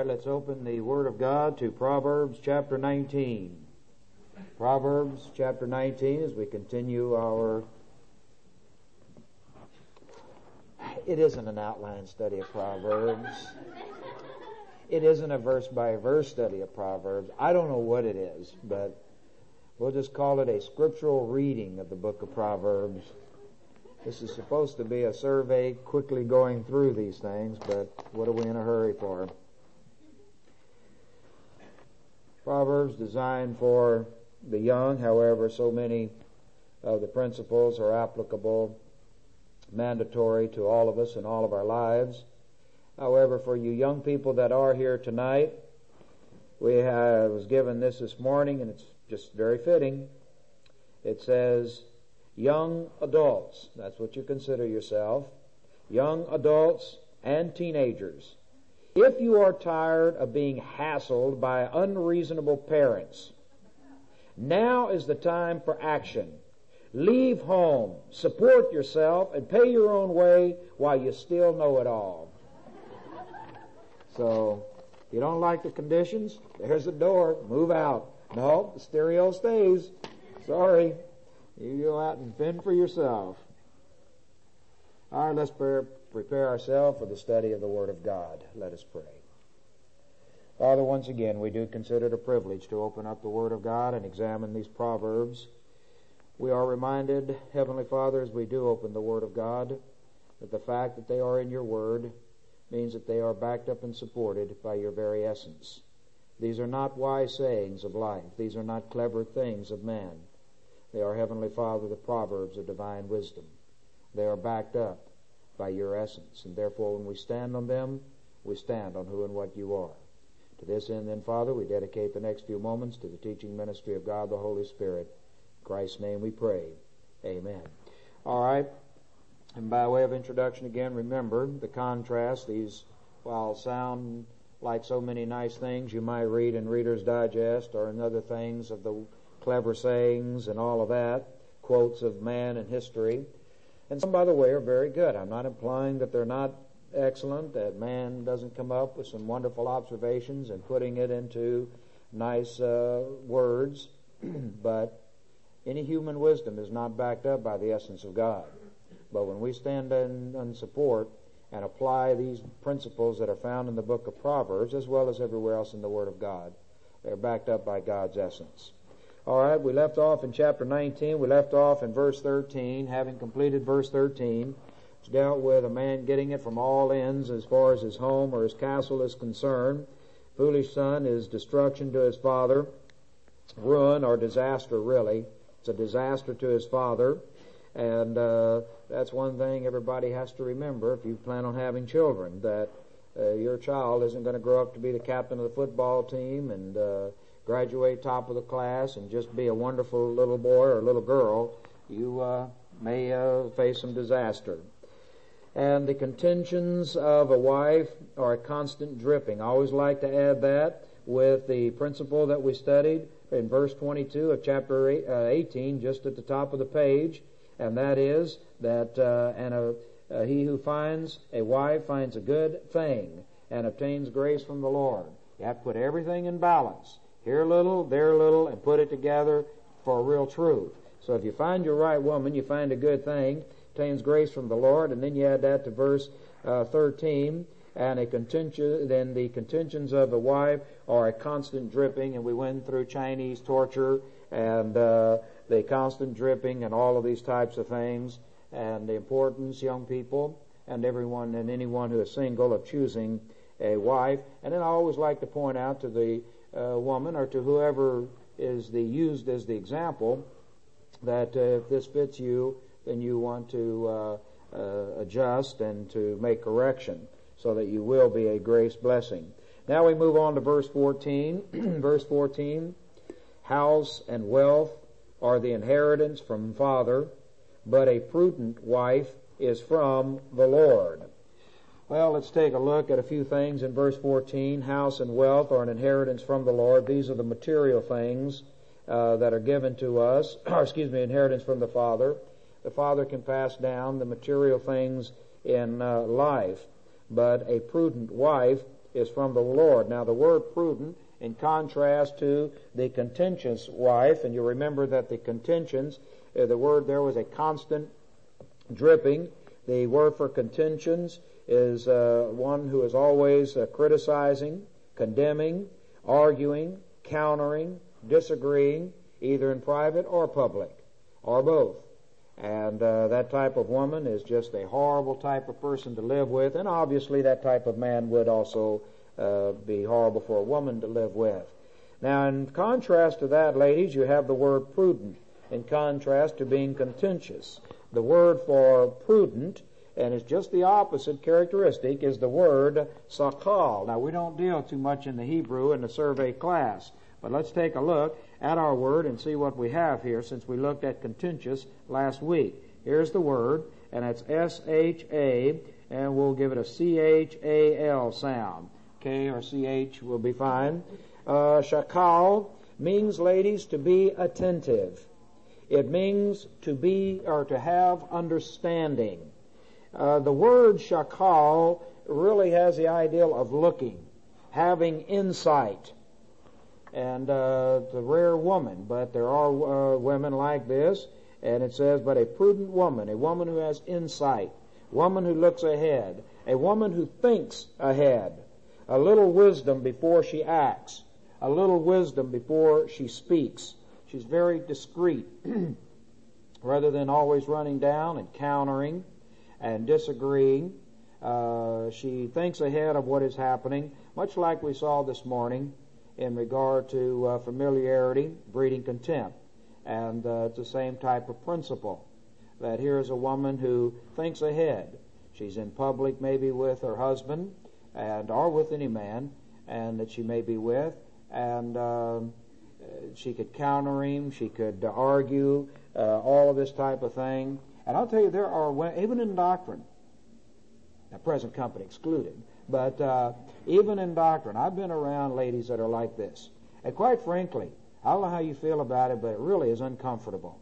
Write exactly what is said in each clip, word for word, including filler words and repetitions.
right, let's open the Word of God to Proverbs chapter nineteen. Proverbs chapter nineteen as we continue our... It isn't an outline study of Proverbs. It isn't a verse-by-verse study of Proverbs. I don't know what it is, but we'll just call it a scriptural reading of the book of Proverbs. This is supposed to be a survey, quickly going through these things, but what are we in a hurry for? Proverbs designed for the young, however, so many of the principles are applicable, mandatory to all of us in all of our lives. However, for you young people that are here tonight, we have, was given this this morning, and it's just very fitting. It says, young adults, that's what you consider yourself, young adults and teenagers. If you are tired of being hassled by unreasonable parents, now is the time for action. Leave home, support yourself, and pay your own way while you still know it all. So, if you don't like the conditions, there's the door. Move out. No, the stereo stays. Sorry. You go out and fend for yourself. All right, let's pre- prepare ourselves for the study of the Word of God. Let us pray. Father, once again, we do consider it a privilege to open up the Word of God and examine these Proverbs. We are reminded, Heavenly Father, as we do open the Word of God, that the fact that they are in your Word means that they are backed up and supported by your very essence. These are not wise sayings of life. These are not clever things of man. They are, Heavenly Father, the proverbs of divine wisdom. They are backed up by your essence, and therefore when we stand on them, we stand on who and what you are. To this end, then, Father, we dedicate the next few moments to the teaching ministry of God the Holy Spirit. In Christ's name we pray. Amen. All right. And by way of introduction again, remember the contrast. These, while sound like so many nice things you might read in Reader's Digest or in other things of the clever sayings and all of that, quotes of man and history, and some, by the way, are very good. I'm not implying that they're not excellent, that man doesn't come up with some wonderful observations and putting it into nice uh, words, but any human wisdom is not backed up by the essence of God. But when we stand in, in support and apply these principles that are found in the book of Proverbs, as well as everywhere else in the Word of God, they're backed up by God's essence. All right, we left off in chapter nineteen. We left off in verse thirteen, having completed verse thirteen, which dealt with a man getting it from all ends as far as his home or his castle is concerned. Foolish son is destruction to his father, ruin or disaster, really. It's a disaster to his father. And uh, that's one thing everybody has to remember if you plan on having children, that uh, your child isn't going to grow up to be the captain of the football team and uh, graduate top of the class and just be a wonderful little boy or little girl. You uh, may uh, face some disaster. And the contentions of a wife are a constant dripping. I always like to add that with the principle that we studied in verse twenty-two of chapter eighteen, just at the top of the page. And that is that uh, and a, uh, he who finds a wife finds a good thing and obtains grace from the Lord. You have to put everything in balance. Here a little, there a little, and put it together for real truth. So if you find your right woman, you find a good thing, obtains grace from the Lord, and then you add that to verse uh, thirteen, and a contention, then the contentions of a wife are a constant dripping, and we went through Chinese torture and uh, the constant dripping and all of these types of things, and the importance, young people, and everyone and anyone who is single, of choosing a wife. And then I always like to point out to the uh, woman or to whoever is the used as the example that uh, if this fits you, then you want to uh, uh, adjust and to make correction so that you will be a grace blessing. Now we move on to verse fourteen. Verse fourteen, house and wealth are the inheritance from father, but a prudent wife is from the Lord. Well, let's take a look at a few things in verse fourteen. House and wealth are an inheritance from the Lord. These are the material things uh, that are given to us, or excuse me, inheritance from the Father. The Father can pass down the material things in uh, life, but a prudent wife is from the Lord. Now, the word prudent, in contrast to the contentious wife, and you remember that the contentions, uh, the word there was a constant dripping. The word for contentions is uh, one who is always uh, criticizing, condemning, arguing, countering, disagreeing, either in private or public, or both. And uh, that type of woman is just a horrible type of person to live with, and obviously that type of man would also uh, be horrible for a woman to live with. Now, in contrast to that, ladies, you have the word prudent, in contrast to being contentious. The word for prudent, and it's just the opposite characteristic, is the word sakal. Now, we don't deal too much in the Hebrew in the survey class, but let's take a look at our word and see what we have here, since we looked at contentious last week. Here's the word, and it's S H A, and we'll give it a C H A L sound. K or C H will be fine. Uh, shakal means, ladies, to be attentive. It means to be or to have understanding. Uh, the word shakal really has the ideal of looking, having insight. And uh, it's a rare woman, but there are uh, women like this. And it says, but a prudent woman, a woman who has insight, a woman who looks ahead, a woman who thinks ahead, a little wisdom before she acts, a little wisdom before she speaks. She's very discreet, rather than always running down and countering and disagreeing. Uh, she thinks ahead of what is happening, much like we saw this morning in regard to uh, familiarity breeding contempt. And uh, it's the same type of principle, that here is a woman who thinks ahead. She's in public maybe with her husband and or with any man and that she may be with, and uh, she could counter him, she could uh, argue, uh, all of this type of thing. And I'll tell you, there are, even in doctrine, the present company excluded, but uh, even in doctrine, I've been around ladies that are like this. And quite frankly, I don't know how you feel about it, but it really is uncomfortable.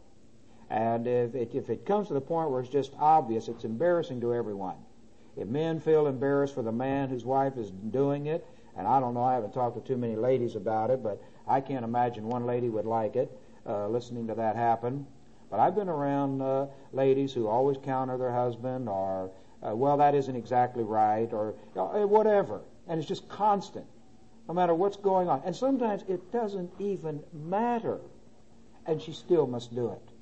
And if it, if it comes to the point where it's just obvious, it's embarrassing to everyone. If men feel embarrassed for the man whose wife is doing it, and I don't know, I haven't talked to too many ladies about it, but I can't imagine one lady would like it, uh, listening to that happen. But I've been around uh, ladies who always counter their husband, or, uh, well, that isn't exactly right, or uh, whatever. And it's just constant, no matter what's going on. And sometimes it doesn't even matter, and she still must do it.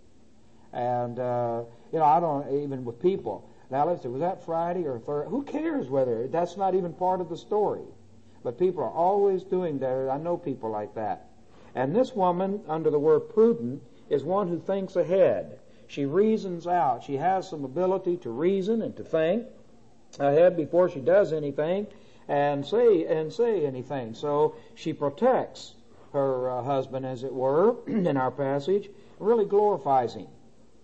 And, uh, you know, I don't, even with people, now let's see, was that Friday or Thursday? Who cares whether, that's not even part of the story. But people are always doing that. I know people like that. And this woman, under the word prudent, is one who thinks ahead. She reasons out. She has some ability to reason and to think ahead before she does anything and say and say anything. So she protects her uh, husband, as it were, in our passage, really glorifies him.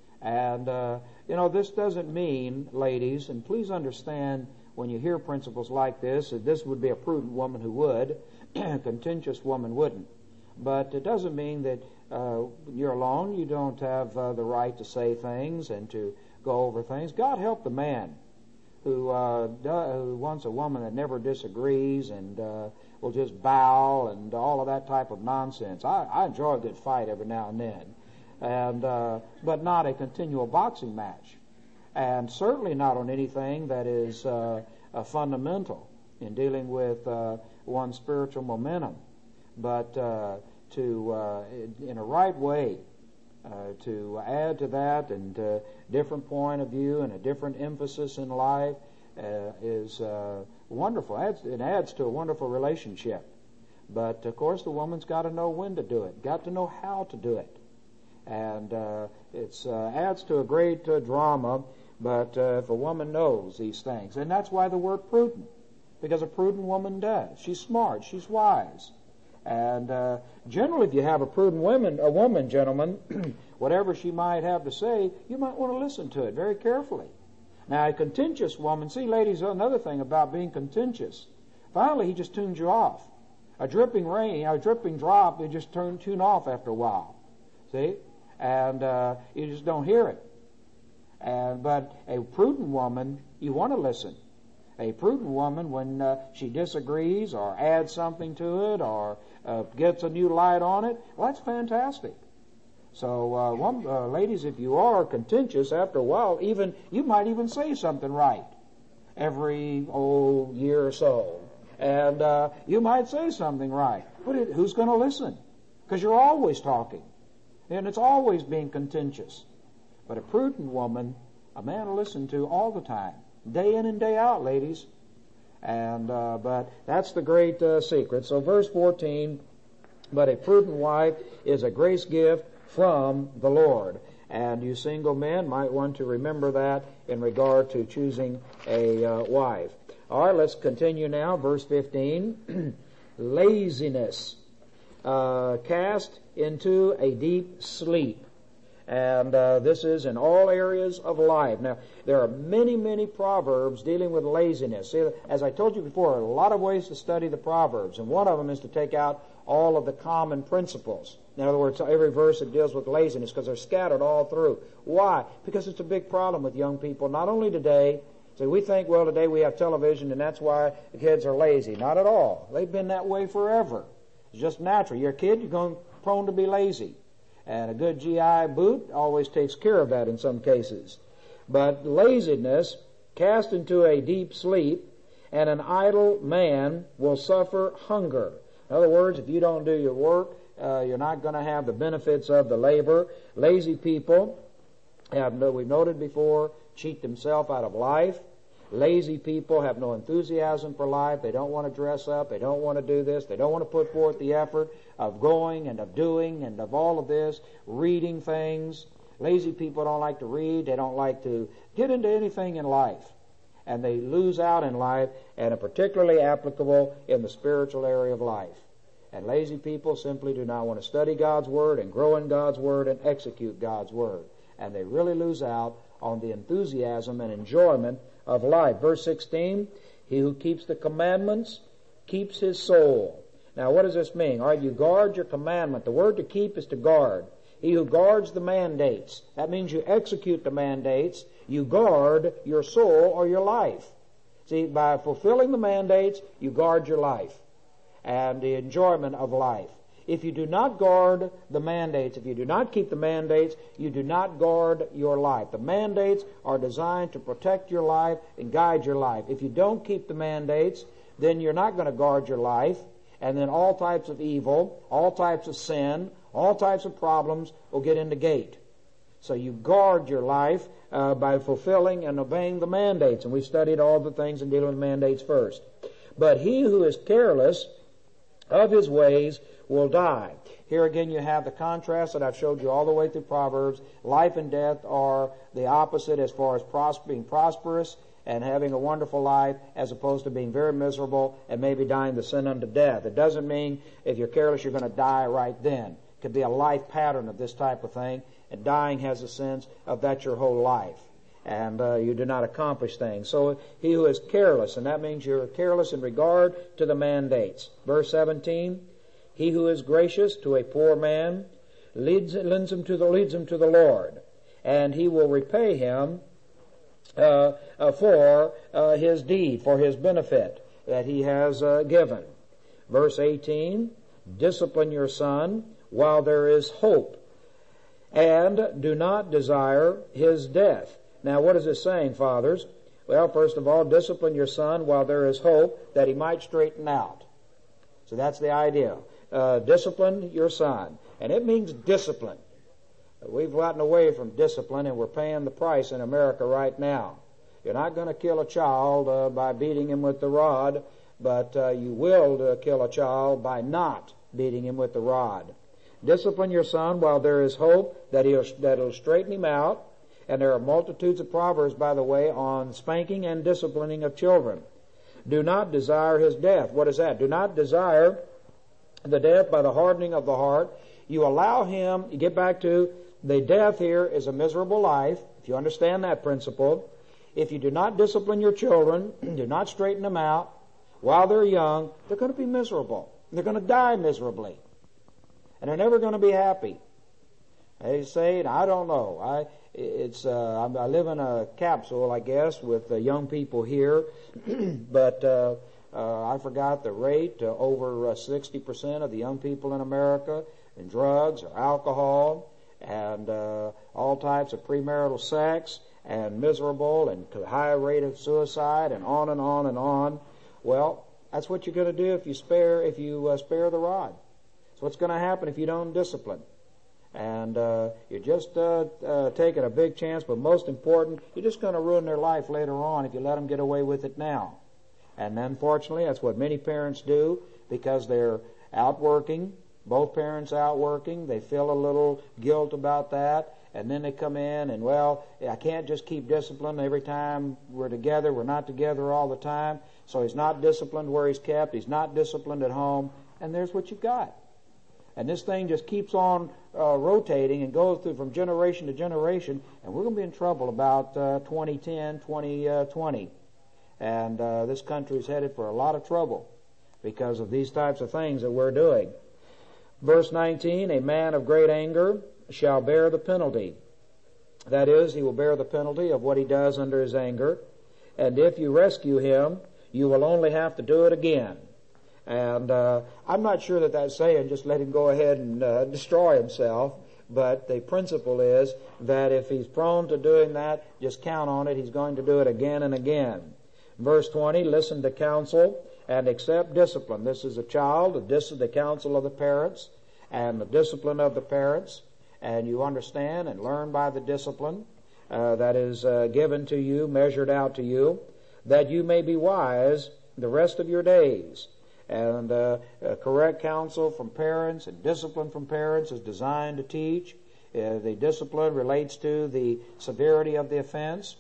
And, uh, you know, this doesn't mean, ladies, and please understand when you hear principles like this, that this would be a prudent woman who would, a contentious woman wouldn't. But it doesn't mean that uh, you're alone, you don't have uh, the right to say things and to go over things. God help the man who, uh, do, who wants a woman that never disagrees and uh, will just bow and all of that type of nonsense. I, I enjoy a good fight every now and then, and uh, but not a continual boxing match, and certainly not on anything that is uh, a fundamental in dealing with uh, one's spiritual momentum, but uh, to, uh, in a right way, uh, to add to that and a different point of view and a different emphasis in life uh, is uh, wonderful. Adds, it adds to a wonderful relationship. But, of course, the woman's got to know when to do it, got to know how to do it. And uh, it uh, adds to a great uh, drama, but uh, if a woman knows these things. And that's why the word prudent, because a prudent woman does. She's smart, she's wise. And uh, generally, if you have a prudent woman, a woman, gentlemen, whatever she might have to say, you might want to listen to it very carefully. Now, a contentious woman, see, ladies, another thing about being contentious. Finally, he just tunes you off. A dripping rain, a dripping drop, they just turn tune off after a while. See? And uh, you just don't hear it. And but a prudent woman, you want to listen. A prudent woman, when uh, she disagrees or adds something to it or uh, gets a new light on it, well, that's fantastic. So, uh, one, uh, ladies, if you are contentious, after a while, even you might even say something right every oh, year or so. And uh, you might say something right. But it, who's going to listen? Because you're always talking. And it's always being contentious. But a prudent woman, a man will listen to all the time. Day in and day out, ladies. And uh, but that's the great uh, secret. So verse fourteen, but a prudent wife is a grace gift from the Lord. And you single men might want to remember that in regard to choosing a uh, wife. All right, let's continue now. Verse fifteen. Laziness uh, cast into a deep sleep. And uh, this is in all areas of life. Now, there are many, many proverbs dealing with laziness. See, as I told you before, there are a lot of ways to study the proverbs, and one of them is to take out all of the common principles. In other words, every verse that deals with laziness, because they're scattered all through. Why? Because it's a big problem with young people, not only today. See, we think, well, today we have television, and that's why the kids are lazy. Not at all. They've been that way forever. It's just natural. You're a kid, you're going prone to be lazy. And a good G I boot always takes care of that in some cases. But laziness cast into a deep sleep, and an idle man will suffer hunger. In other words, if you don't do your work, uh, you're not going to have the benefits of the labor. Lazy people, have no, we've noted before, cheat themselves out of life. Lazy people have no enthusiasm for life. They don't want to dress up. They don't want to do this. They don't want to put forth the effort of going and of doing and of all of this, reading things. Lazy people don't like to read. They don't like to get into anything in life. And they lose out in life, and are particularly applicable in the spiritual area of life. And lazy people simply do not want to study God's Word and grow in God's Word and execute God's Word. And they really lose out on the enthusiasm and enjoyment of life. Verse sixteen, he who keeps the commandments keeps his soul. Now, what does this mean? All right, you guard your commandment. The word to keep is to guard. He who guards the mandates. That means you execute the mandates. You guard your soul or your life. See, by fulfilling the mandates, you guard your life and the enjoyment of life. If you do not guard the mandates, if you do not keep the mandates, you do not guard your life. The mandates are designed to protect your life and guide your life. If you don't keep the mandates, then you're not going to guard your life, and then all types of evil, all types of sin, all types of problems will get in the gate. So you guard your life uh, by fulfilling and obeying the mandates, and we've studied all the things in dealing with mandates first. But he who is careless of his ways will die. Here again you have the contrast that I've showed you all the way through Proverbs. Life and death are the opposite as far as pros- being prosperous and having a wonderful life, as opposed to being very miserable and maybe dying the sin unto death. It doesn't mean if you're careless you're going to die right then. It could be a life pattern of this type of thing, and dying has a sense of that's your whole life. And uh, you do not accomplish things. So he who is careless, and that means you're careless in regard to the mandates. Verse seventeen, he who is gracious to a poor man leads, leads, him, to the, leads him to the Lord, and he will repay him uh, uh, for uh, his deed, for his benefit that he has uh, given. Verse eighteen, discipline your son while there is hope, and do not desire his death. Now, what is this saying, fathers? Well, first of all, discipline your son while there is hope, that he might straighten out. So that's the idea. Uh, discipline your son. And it means discipline. We've gotten away from discipline, and we're paying the price in America right now. You're not going to kill a child uh, by beating him with the rod, but uh, you will uh, kill a child by not beating him with the rod. Discipline your son while there is hope, that he'll, that it'll straighten him out. And there are multitudes of proverbs, by the way, on spanking and disciplining of children. Do not desire his death. What is that? Do not desire the death by the hardening of the heart. You allow him, you get back to the death here is a miserable life, if you understand that principle. If you do not discipline your children, do not straighten them out while they're young, they're going to be miserable. They're going to die miserably. And they're never going to be happy. They say, I don't know. I it's uh, I live in a capsule, I guess, with uh, young people here, but uh, uh, I forgot the rate. Uh, over uh, sixty percent of the young people in America in drugs or alcohol and uh, all types of premarital sex and miserable and high rate of suicide and on and on and on. Well, that's what you're going to do if you spare if you uh, spare the rod. It's what's going to happen if you don't discipline. And uh, you're just uh, uh, taking a big chance, but most important, you're just going to ruin their life later on if you let them get away with it now. And unfortunately, that's what many parents do because they're out working, both parents out working. They feel a little guilt about that, and then they come in and, well, I can't just keep discipline every time we're together. We're not together all the time. So he's not disciplined where he's kept. He's not disciplined at home, and there's what you've got. And this thing just keeps on uh, rotating and goes through from generation to generation, and we're going to be in trouble about uh, twenty ten, twenty twenty. And uh, this country is headed for a lot of trouble because of these types of things that we're doing. Verse nineteen, a man of great anger shall bear the penalty. That is, he will bear the penalty of what he does under his anger. And if you rescue him, you will only have to do it again. And uh, I'm not sure that that's saying just let him go ahead and uh, destroy himself, but the principle is that if he's prone to doing that, just count on it. He's going to do it again and again. Verse twenty, listen to counsel and accept discipline. This is a child, this is the counsel of the parents and the discipline of the parents, and you understand and learn by the discipline uh, that is uh, given to you, measured out to you, that you may be wise the rest of your days. And uh, uh, correct counsel from parents and discipline from parents is designed to teach. Uh, the discipline relates to the severity of the offense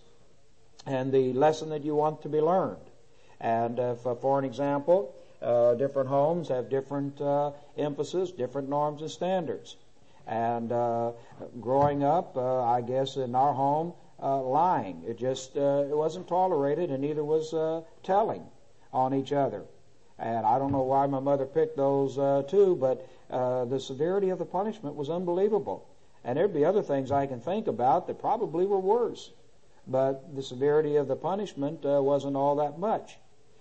and the lesson that you want to be learned. And uh, for, for an example, uh, different homes have different uh, emphasis, different norms and standards. And uh, growing up, uh, I guess in our home, uh, lying, it just uh, it wasn't tolerated, and neither was uh, telling on each other. And I don't know why my mother picked those uh, two, but uh, the severity of the punishment was unbelievable. And there'd be other things I can think about that probably were worse. But the severity of the punishment uh, wasn't all that much.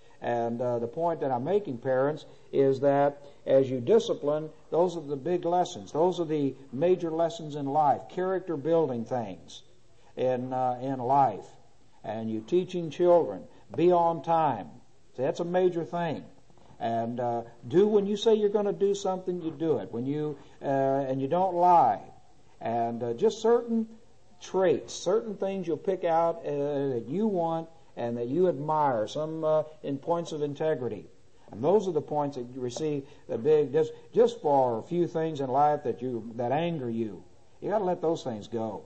And uh, the point that I'm making, parents, is that as you discipline, those are the big lessons. Those are the major lessons in life, character building things in uh, in life. And you teaching children, be on time. See, that's a major thing. And uh, do when you say you're going to do something, you do it. When you uh, and you don't lie. And uh, just certain traits, certain things you'll pick out uh, that you want and that you admire, some uh, in points of integrity. And those are the points that you receive the big, just, just for a few things in life that you that anger you. You got to let those things go.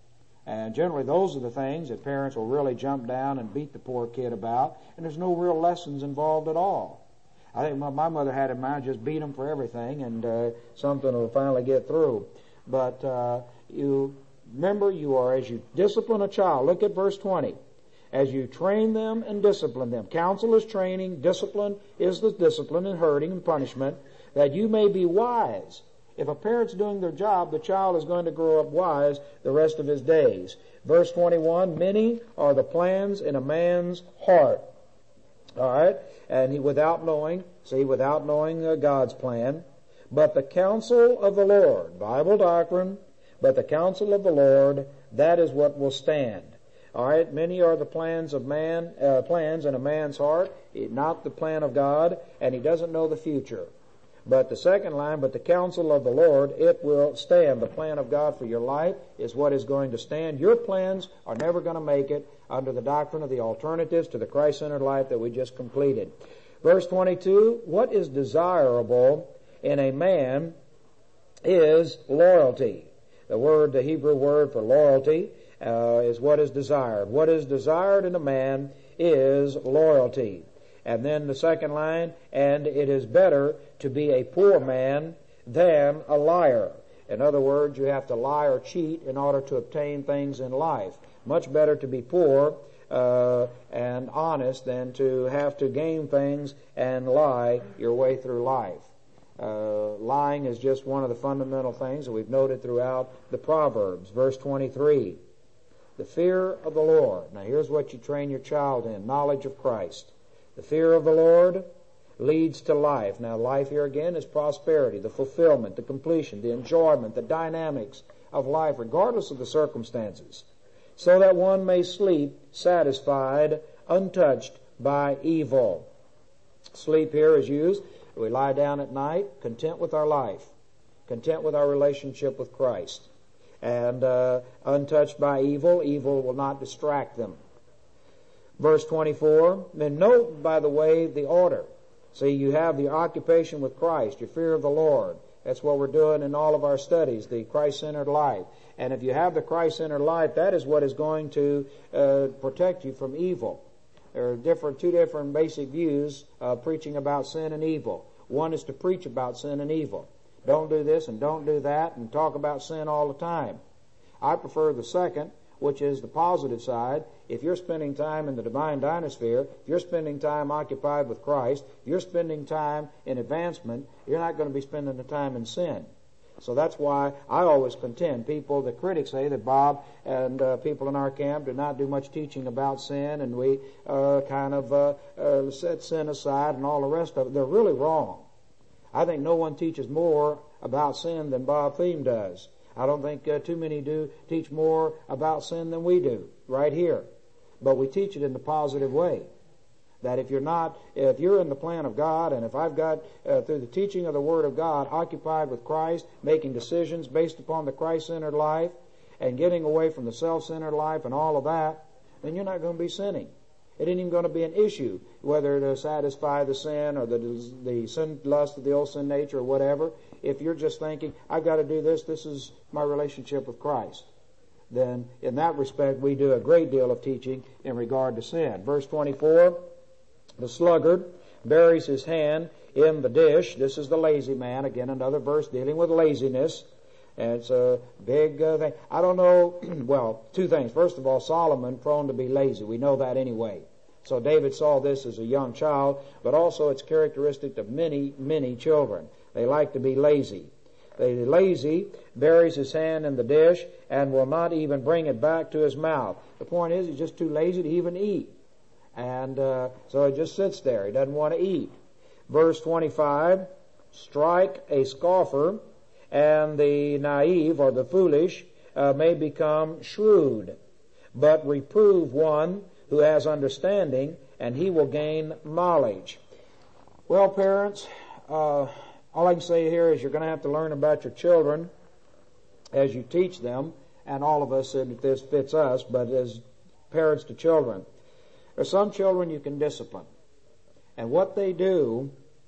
And generally those are the things that parents will really jump down and beat the poor kid about, and there's no real lessons involved at all. I think my, my mother had in mind just beat them for everything, and uh, something will finally get through. But uh, you remember, you are, as you discipline a child, look at verse twenty. As you train them and discipline them. Counsel is training, discipline is the discipline and hurting and punishment, that you may be wise. If a parent's doing their job, the child is going to grow up wise the rest of his days. Verse twenty-one, many are the plans in a man's heart. All right? And he, without knowing, see, without knowing uh, God's plan. But the counsel of the Lord, Bible doctrine, but the counsel of the Lord, that is what will stand. All right, many are the plans of man, uh, plans in a man's heart, not the plan of God, and he doesn't know the future. But the second line, but the counsel of the Lord, it will stand. The plan of God for your life is what is going to stand. Your plans are never going to make it under the doctrine of the alternatives to the Christ-centered life that we just completed. Verse twenty-two, what is desirable in a man is loyalty. The word, the Hebrew word for loyalty, Uh, is what is desired. What is desired in a man is loyalty. And then the second line, and it is better to be a poor man than a liar. In other words, you have to lie or cheat in order to obtain things in life. Much better to be poor uh, and honest than to have to gain things and lie your way through life. Uh, lying is just one of the fundamental things that we've noted throughout the Proverbs. Verse twenty-three, the fear of the Lord. Now here's what you train your child in, knowledge of Christ. The fear of the Lord leads to life. Now life here again is prosperity, the fulfillment, the completion, the enjoyment, the dynamics of life, regardless of the circumstances, so that one may sleep satisfied, untouched by evil. Sleep here is used. We lie down at night, content with our life, content with our relationship with Christ, and uh, untouched by evil. Evil will not distract them. Verse twenty-four, then note, by the way, the order. See, you have the occupation with Christ, your fear of the Lord. That's what we're doing in all of our studies, the Christ-centered life. And if you have the Christ-centered life, that is what is going to uh, protect you from evil. There are different, two different basic views of preaching about sin and evil. One is to preach about sin and evil. Don't do this and don't do that and talk about sin all the time. I prefer the second, which is the positive side. If you're spending time in the divine dynasphere, if you're spending time occupied with Christ, if you're spending time in advancement, you're not going to be spending the time in sin. So that's why I always contend. People, the critics say that Bob and uh, people in our camp do not do much teaching about sin, and we uh, kind of uh, uh, set sin aside and all the rest of it. They're really wrong. I think no one teaches more about sin than Bob Thiem does. I don't think uh, too many do teach more about sin than we do right here. But we teach it in the positive way. That if you're not, if you're in the plan of God, and if I've got, uh, through the teaching of the Word of God, occupied with Christ, making decisions based upon the Christ-centered life, and getting away from the self-centered life and all of that, then you're not going to be sinning. It ain't even going to be an issue whether to satisfy the sin or the, the sin lust of the old sin nature or whatever. If you're just thinking, I've got to do this, this is my relationship with Christ, then in that respect we do a great deal of teaching in regard to sin. Verse twenty-four, the sluggard buries his hand in the dish. This is the lazy man. Again, another verse dealing with laziness. And it's a big uh, thing. I don't know, well, two things. First of all, Solomon prone to be lazy. We know that anyway. So David saw this as a young child, but also it's characteristic of many, many children. They like to be lazy. The lazy buries his hand in the dish and will not even bring it back to his mouth. The point is, he's just too lazy to even eat. And uh, so he just sits there. He doesn't want to eat. Verse twenty-five, strike a scoffer, and the naive or the foolish uh, may become shrewd. But reprove one who has understanding, and he will gain knowledge. Well, parents, uh, all I can say here is you're going to have to learn about your children as you teach them, and all of us, if this fits us, but as parents to children. There are some children you can discipline. And what they do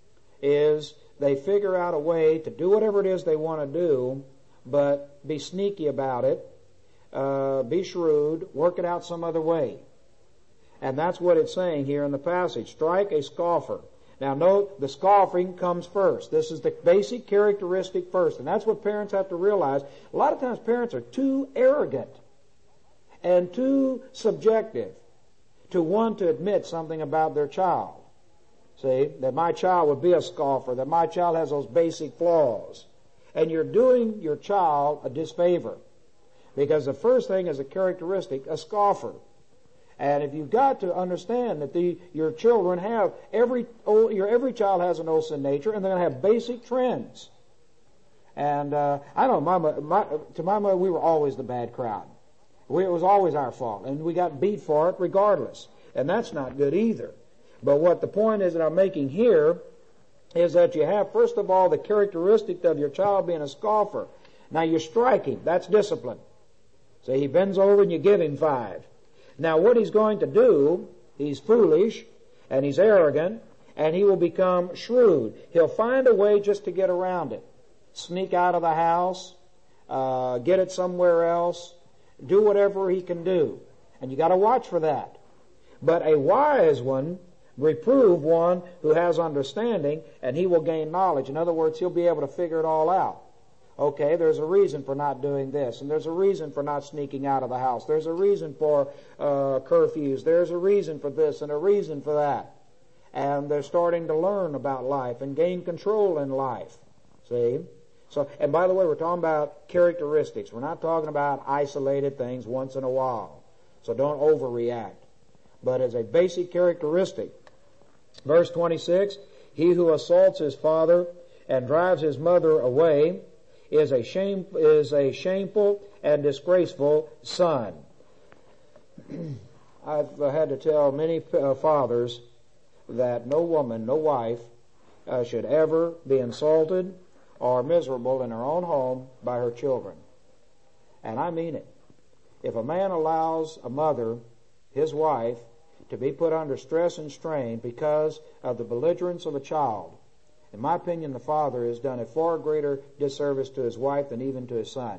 is they figure out a way to do whatever it is they want to do, but be sneaky about it, uh, be shrewd, work it out some other way. And that's what it's saying here in the passage. Strike a scoffer. Now note, the scoffing comes first. This is the basic characteristic first. And that's what parents have to realize. A lot of times parents are too arrogant and too subjective to want to admit something about their child. See, that my child would be a scoffer, that my child has those basic flaws. And you're doing your child a disfavor. Because the first thing is a characteristic, a scoffer. And if you've got to understand that the, your children have, every old, your every child has an old sin nature, and they're going to have basic trends. And uh, I know, my, my, to my mother, we were always the bad crowd. We, it was always our fault, and we got beat for it regardless. And that's not good either. But what the point is that I'm making here is that you have, first of all, the characteristic of your child being a scoffer. Now you strike him. That's discipline. So he bends over and you give him five. Now what he's going to do, he's foolish and he's arrogant and he will become shrewd. He'll find a way just to get around it. Sneak out of the house, uh, get it somewhere else, do whatever he can do. And you got to watch for that. But a wise one, reprove one who has understanding, and he will gain knowledge. In other words, he'll be able to figure it all out. Okay, there's a reason for not doing this, and there's a reason for not sneaking out of the house. There's a reason for uh, curfews. There's a reason for this and a reason for that. and they're starting to learn about life and gain control in life. See? So, and by the way, we're talking about characteristics. We're not talking about isolated things once in a while. So don't overreact. But as a basic characteristic, verse twenty-six, he who assaults his father and drives his mother away is a shame, is a shameful and disgraceful son. I've uh, had to tell many uh, fathers that no woman, no wife, uh, should ever be insulted or miserable in her own home by her children. And I mean it. If a man allows a mother, his wife, to be put under stress and strain because of the belligerence of a child, in my opinion, the father has done a far greater disservice to his wife than even to his son.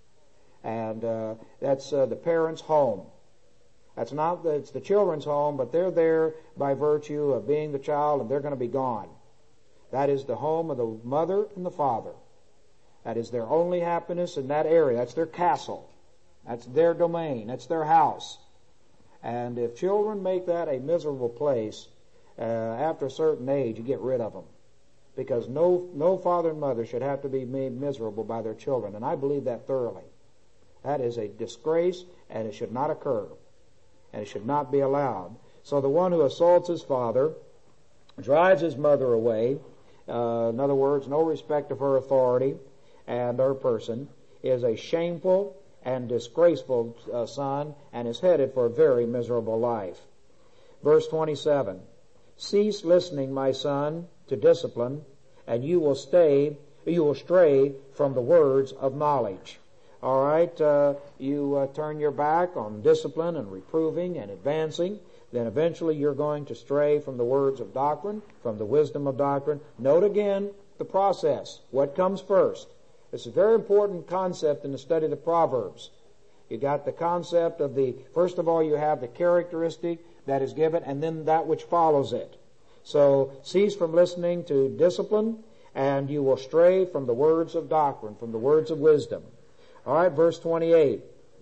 And uh, that's uh, the parent's home. That's not, it's the children's home, but they're there by virtue of being the child, and they're going to be gone. That is the home of the mother and the father. That is their only happiness in that area. That's their castle. That's their domain. That's their house. And if children make that a miserable place, uh, after a certain age, you get rid of them. Because no, no father and mother should have to be made miserable by their children. And I believe that thoroughly. That is a disgrace, and it should not occur. And it should not be allowed. So the one who assaults his father, drives his mother away, uh, in other words, no respect of her authority and her person, is a shameful and disgraceful uh, son, and is headed for a very miserable life. Verse twenty-seven, cease listening, my son, to discipline, and you will stay, you will stray from the words of knowledge. All right, uh, you uh, turn your back on discipline and reproving and advancing, then eventually you're going to stray from the words of doctrine, from the wisdom of doctrine. Note again the process. What comes first? This is a very important concept in the study of the Proverbs. You got the concept of the, first of all, you have the characteristic that is given, and then that which follows it. So cease from listening to discipline, and you will stray from the words of doctrine, from the words of wisdom. All right, verse twenty-eight.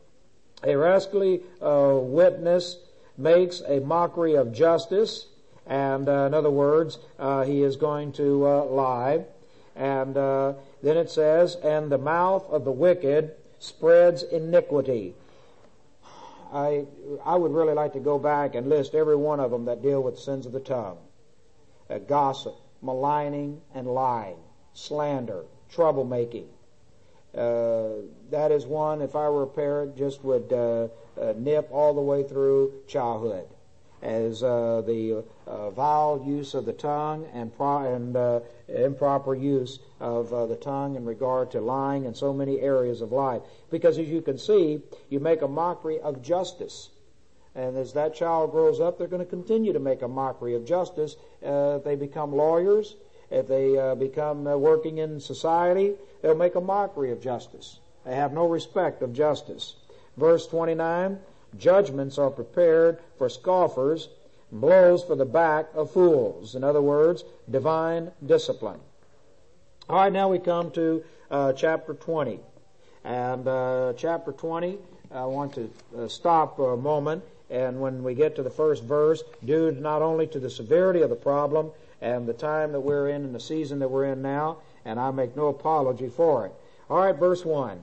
A rascally uh, witness makes a mockery of justice, and uh, in other words, uh, he is going to uh, lie. And uh, then it says, and the mouth of the wicked spreads iniquity. I I would really like to go back and list every one of them that deal with sins of the tongue. Uh, gossip, maligning and lying, slander, troublemaking. Uh, that is one, if I were a parent, just would uh, uh, nip all the way through childhood, as uh, the uh, vile use of the tongue and, pro- and uh, improper use of uh, the tongue in regard to lying in so many areas of life. Because as you can see, you make a mockery of justice. And as that child grows up, they're going to continue to make a mockery of justice. Uh, if they become lawyers, if they uh, become uh, working in society, they'll make a mockery of justice. They have no respect of justice. Verse twenty-nine, judgments are prepared for scoffers, blows for the back of fools. In other words, divine discipline. All right, now we come to uh, chapter twenty. And uh, chapter twenty, I want to uh, stop a moment. And when we get to the first verse, due not only to the severity of the problem and the time that we're in and the season that we're in now, and I make no apology for it. All right, verse one.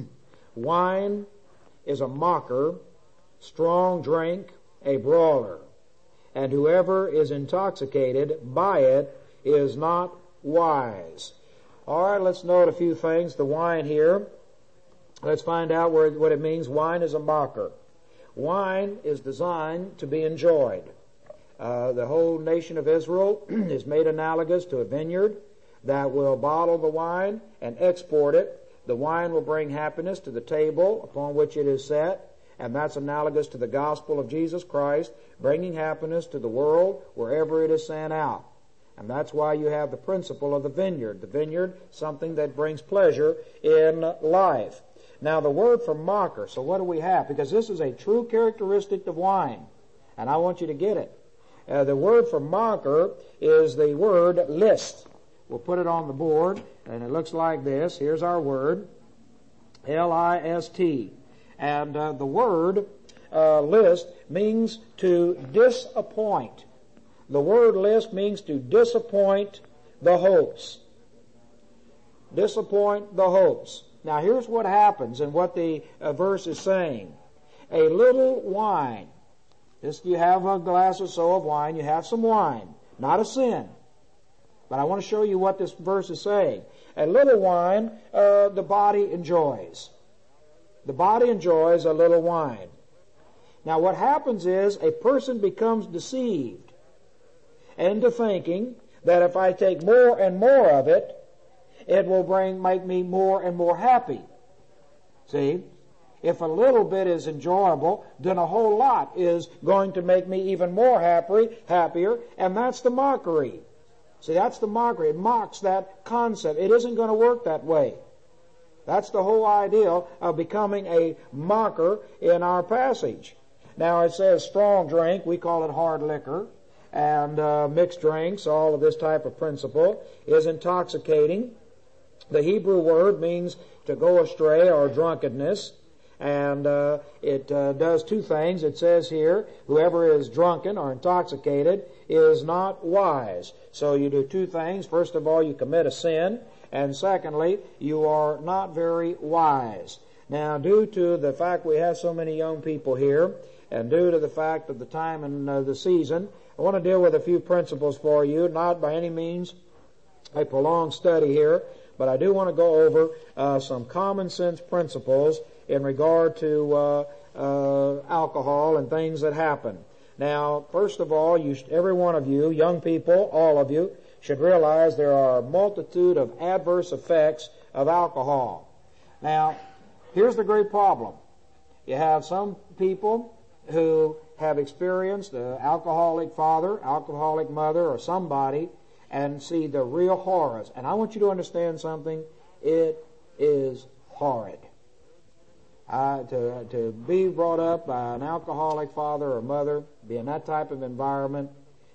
Wine is a mocker, strong drink a brawler, and whoever is intoxicated by it is not wise. All right, let's note a few things. The wine here, let's find out where, what it means. Wine is a mocker. Wine is designed to be enjoyed. Uh, the whole nation of Israel is made analogous to a vineyard that will bottle the wine and export it. The wine will bring happiness to the table upon which it is set, and that's analogous to the gospel of Jesus Christ, bringing happiness to the world wherever it is sent out. And that's why you have the principle of the vineyard. The vineyard, something that brings pleasure in life. Now the word for mocker, so what do we have? Because this is a true characteristic of wine, and I want you to get it. Uh, the word for mocker is the word list. We'll put it on the board, and it looks like this. Here's our word, L I S T. And uh, the word uh, list means to disappoint. The word list means to disappoint the hopes. Disappoint the hopes. Now here's what happens and what the uh, verse is saying. A little wine. Just you have a glass or so of wine, you have some wine. Not a sin. But I want to show you what this verse is saying. A little wine, uh, the body enjoys. The body enjoys a little wine. Now what happens is a person becomes deceived into thinking that if I take more and more of it, it will bring make me more and more happy. See? If a little bit is enjoyable, then a whole lot is going to make me even more happy, happier, and that's the mockery. See, that's the mockery. It mocks that concept. It isn't going to work that way. That's the whole idea of becoming a mocker in our passage. Now it says strong drink, we call it hard liquor, and uh, mixed drinks, all of this type of principle, is intoxicating. The Hebrew word means to go astray or drunkenness, and uh, it uh, does two things. It says here, whoever is drunken or intoxicated is not wise. So you do two things. First of all, you commit a sin, and secondly, you are not very wise. Now, due to the fact we have so many young people here, and due to the fact of the time and uh, the season, I want to deal with a few principles for you, not by any means a prolonged study here, but I do want to go over uh, some common sense principles in regard to uh, uh, alcohol and things that happen. Now, first of all, you, every one of you, young people, all of you, should realize there are a multitude of adverse effects of alcohol. Now, here's the great problem. You have some people who have experienced an alcoholic father, alcoholic mother, or somebody, and see the real horrors. And I want you to understand something. It is horrid. Uh, to, to be brought up by an alcoholic father or mother, be in that type of environment,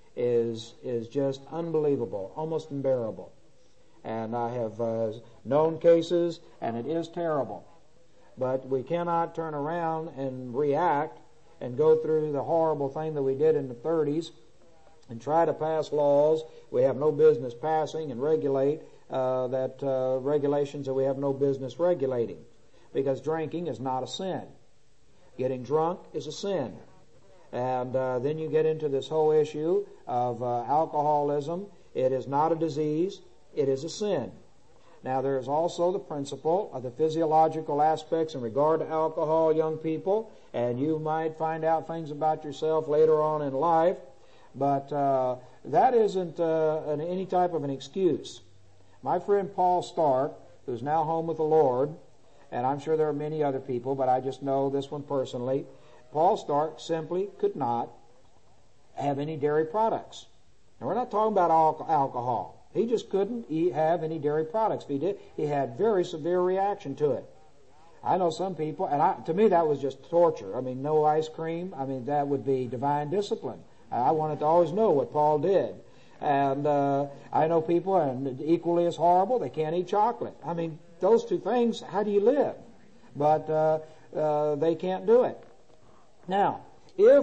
is is just unbelievable, almost unbearable. And I have uh, known cases, and it is terrible. But we cannot turn around and react and go through the horrible thing that we did in the thirties and try to pass laws we have no business passing and regulate uh, that uh, regulations that we have no business regulating. Because drinking is not a sin. Getting drunk is a sin. And uh, then you get into this whole issue of uh, alcoholism. It is not a disease. It is a sin. Now, there is also the principle of the physiological aspects in regard to alcohol, young people, and you might find out things about yourself later on in life, but uh, that isn't uh, an, any type of an excuse. My friend Paul Stark, who's now home with the Lord, and I'm sure there are many other people, but I just know this one personally, Paul Stark simply could not have any dairy products. Now, we're not talking about alcohol. He just couldn't eat, have any dairy products. If he did, he had very severe reaction to it. I know some people, and I, to me that was just torture. I mean, no ice cream. I mean, that would be divine discipline. I wanted to always know what Paul did. And uh, I know people, and equally as horrible, they can't eat chocolate. I mean, those two things, how do you live? But uh, uh, they can't do it. Now, if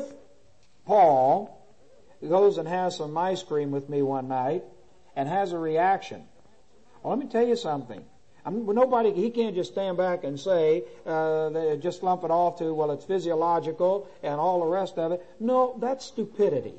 Paul goes and has some ice cream with me one night and has a reaction, well, let me tell you something. I mean, nobody, he can't just stand back and say, uh, they just lump it off to, well, it's physiological and all the rest of it. No, that's stupidity.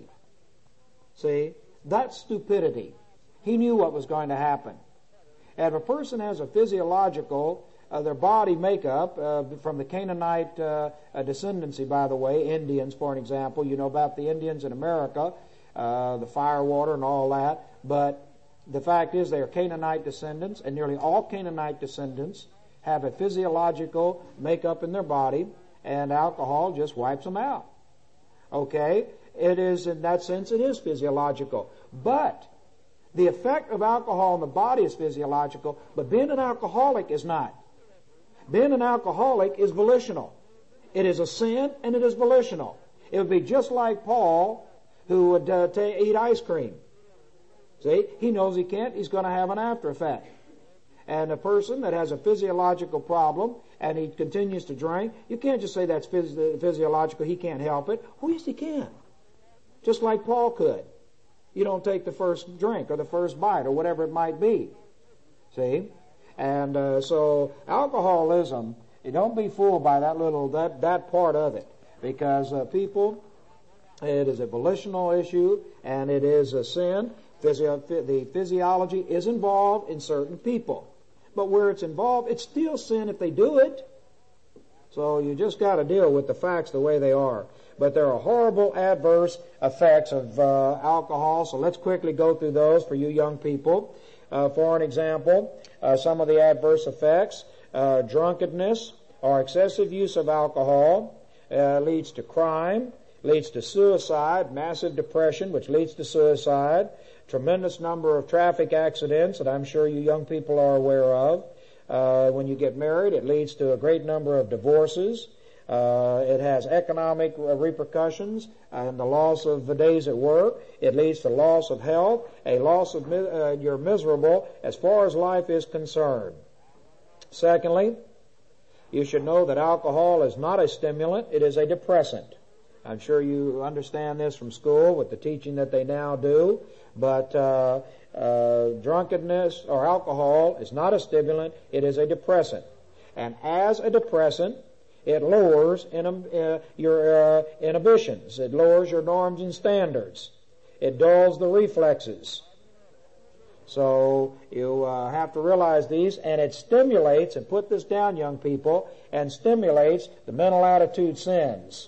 See? That's stupidity. He knew what was going to happen. And if a person has a physiological, uh, their body makeup, uh, from the Canaanite uh, descendancy, by the way, Indians, for an example, you know about the Indians in America, uh, the fire water and all that, but the fact is they are Canaanite descendants, and nearly all Canaanite descendants have a physiological makeup in their body, and alcohol just wipes them out. Okay? It is, in that sense, it is physiological. But the effect of alcohol on the body is physiological, but being an alcoholic is not. Being an alcoholic is volitional. It is a sin, and it is volitional. It would be just like Paul, who would uh, t- eat ice cream. See, he knows he can't, he's going to have an after effect. And a person that has a physiological problem and he continues to drink, you can't just say that's phys- physiological, he can't help it. Oh, yes, he can. Just like Paul could. you don't take the first drink or the first bite or whatever it might be. See? And uh, so alcoholism, you don't be fooled by that little, that, that part of it. Because uh, people, it is a volitional issue and it is a sin. Physio- the physiology is involved in certain people. But where it's involved, it's still sin if they do it. So you just got to deal with the facts the way they are. But there are horrible adverse effects of uh, alcohol, so let's quickly go through those for you young people. Uh, for an example, uh, some of the adverse effects, uh, drunkenness or excessive use of alcohol uh, leads to crime, leads to suicide, massive depression, which leads to suicide, tremendous number of traffic accidents that I'm sure you young people are aware of. Uh, when you get married, it leads to a great number of divorces. Uh, it has economic uh, repercussions and the loss of the days at work. It leads to loss of health, a loss of, uh, you're miserable as far as life is concerned. Secondly, you should know that alcohol is not a stimulant, it is a depressant. I'm sure you understand this from school with the teaching that they now do, but uh, uh, drunkenness or alcohol is not a stimulant, it is a depressant. And as a depressant, it lowers in, uh, your uh, inhibitions. It lowers your norms and standards. It dulls the reflexes. So you uh, have to realize these, and it stimulates, and put this down, young people, and stimulates the mental attitude sins.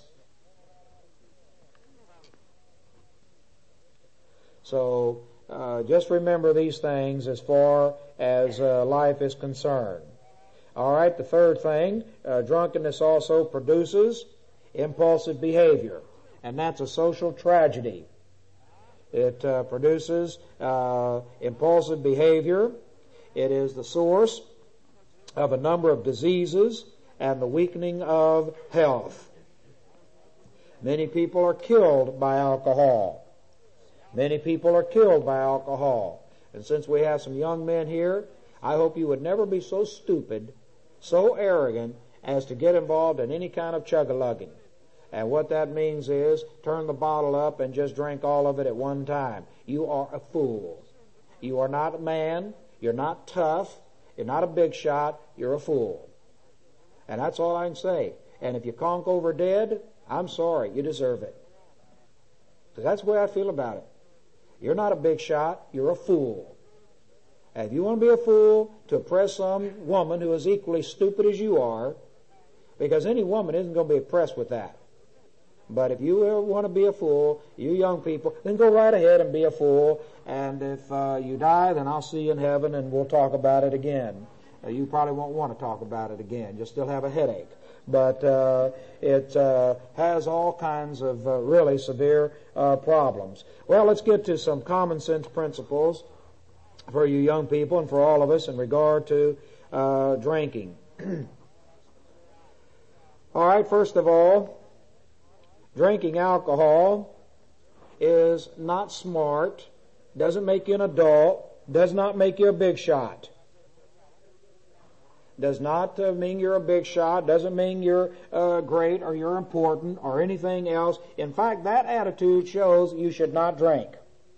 So uh, just remember these things as far as uh, life is concerned. All right, the third thing, uh, drunkenness also produces impulsive behavior, and that's a social tragedy. It uh, produces uh, impulsive behavior. It is the source of a number of diseases and the weakening of health. Many people are killed by alcohol. Many people are killed by alcohol. And since we have some young men here, I hope you would never be so stupid, so arrogant, as to get involved in any kind of chug-a-lugging. And what that means is turn the bottle up and just drink all of it at one time. You are a fool. You are not a man. You're not tough. You're not a big shot. You're a fool. And that's all I can say. And if you conk over dead, I'm sorry. You deserve it. Because that's the way I feel about it. You're not a big shot. You're a fool. And if you want to be a fool to oppress some woman who is equally stupid as you are, because any woman isn't going to be oppressed with that. But if you ever want to be a fool, you young people, then go right ahead and be a fool. And if uh, you die, then I'll see you in heaven and we'll talk about it again. Uh, you probably won't want to talk about it again. You'll still have a headache. But uh, it uh, has all kinds of uh, really severe uh, problems. Well, let's get to some common sense principles for you young people and for all of us in regard to uh, drinking. All right, first of all, drinking alcohol is not smart, doesn't make you an adult, does not make you a big shot. Does not uh, mean you're a big shot, doesn't mean you're uh, great or you're important or anything else. In fact, that attitude shows you should not drink.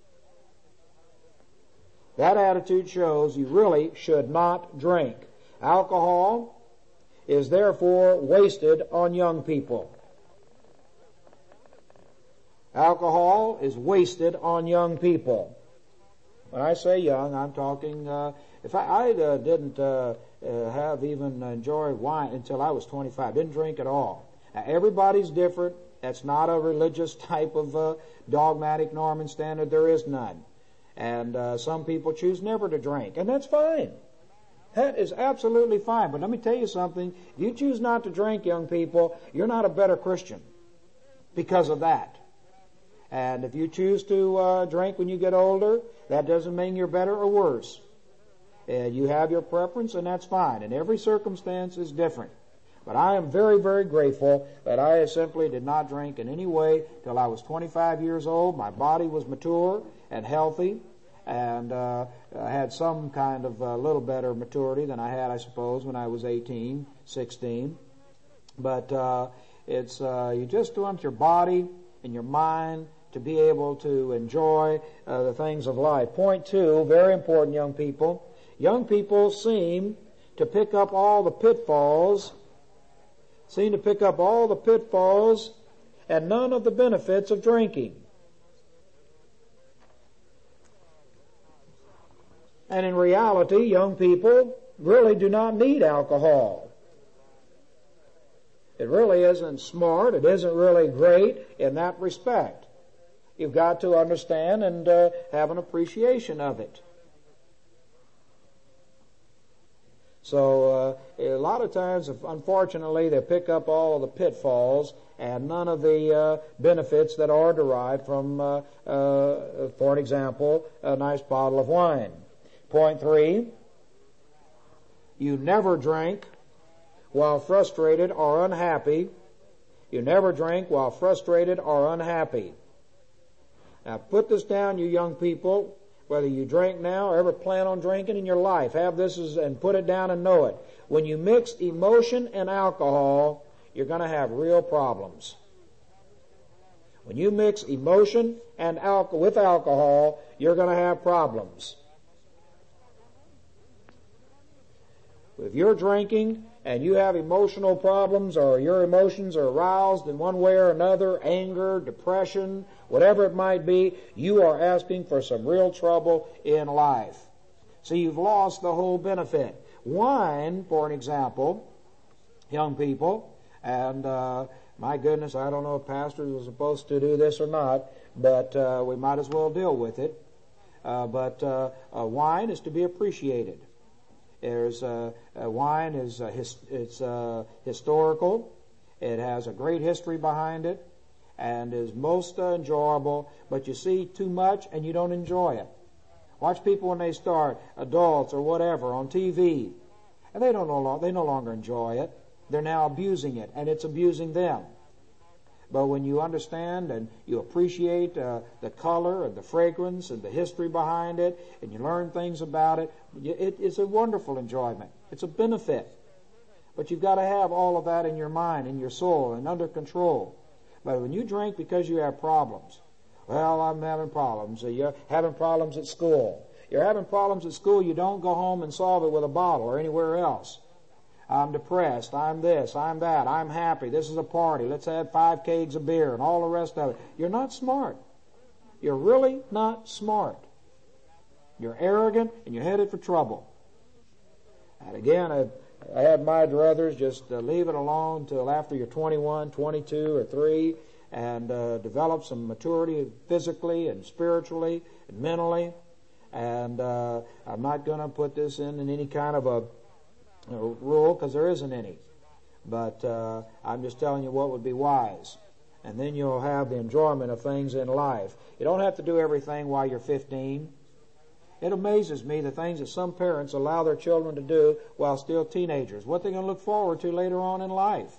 That attitude shows you really should not drink. Alcohol is therefore wasted on young people. Alcohol is wasted on young people. When I say young, I'm talking, uh, if I, I uh, didn't uh, uh, have even enjoyed wine until I was twenty-five, didn't drink at all. Now, everybody's different. That's not a religious type of uh, dogmatic norm and standard. There is none. And uh, some people choose never to drink, and that's fine. That is absolutely fine. But let me tell you something. If you choose not to drink, young people, you're not a better Christian because of that. And if you choose to uh, drink when you get older, that doesn't mean you're better or worse. Uh, you have your preference, and that's fine. And every circumstance is different. But I am very, very grateful that I simply did not drink in any way till I was twenty-five years old. My body was mature and healthy, and uh, I had some kind of a little better maturity than I had, I suppose, when I was eighteen, sixteen. But uh, it's uh, you just want your body and your mind to be able to enjoy uh, the things of life. Point two, very important, young people. Young people seem to pick up all the pitfalls, seem to pick up all the pitfalls and none of the benefits of drinking. And in reality, young people really do not need alcohol. It really isn't smart. It isn't really great in that respect. You've got to understand and uh, have an appreciation of it. So uh, a lot of times, unfortunately, they pick up all of the pitfalls and none of the uh, benefits that are derived from, uh, uh, for an example, a nice bottle of wine. Point three, you never drink while frustrated or unhappy. You never drink while frustrated or unhappy. Now put this down, you young people, whether you drink now or ever plan on drinking in your life. Have this as, and put it down and know it. When you mix emotion and alcohol, you're going to have real problems. When you mix emotion and alcohol with alcohol, you're going to have problems. If you're drinking and you have emotional problems or your emotions are aroused in one way or another, anger, depression, whatever it might be, you are asking for some real trouble in life. So you've lost the whole benefit. Wine, for an example, young people, and uh, my goodness, I don't know if pastors are supposed to do this or not, but uh, we might as well deal with it. Uh, but uh, uh, wine is to be appreciated. There's uh, uh, wine is uh, his, it's uh, historical. It has a great history behind it, and is most uh, enjoyable. But you see too much, and you don't enjoy it. Watch people when they start, adults or whatever, on T V, and they don't know they no longer enjoy it. They're now abusing it, and it's abusing them. But when you understand and you appreciate uh, the color and the fragrance and the history behind it, and you learn things about it, it it's a wonderful enjoyment. It's a benefit. But you've got to have all of that in your mind, in your soul, and under control. But when you drink because you have problems, well, I'm having problems. You're having problems at school. You're having problems at school, you don't go home and solve it with a bottle or anywhere else. I'm depressed, I'm this, I'm that, I'm happy, this is a party, let's have five kegs of beer and all the rest of it. You're not smart. You're really not smart. You're arrogant and you're headed for trouble. And again, I, I had my druthers, just uh, leave it alone till after you're twenty-one, twenty-two, or three, and uh, develop some maturity physically and spiritually and mentally. And uh, I'm not going to put this in, in any kind of a rule, because there isn't any. But uh, I'm just telling you what would be wise. And then you'll have the enjoyment of things in life. You don't have to do everything while you're fifteen. It amazes me the things that some parents allow their children to do while still teenagers. What they're going to look forward to later on in life.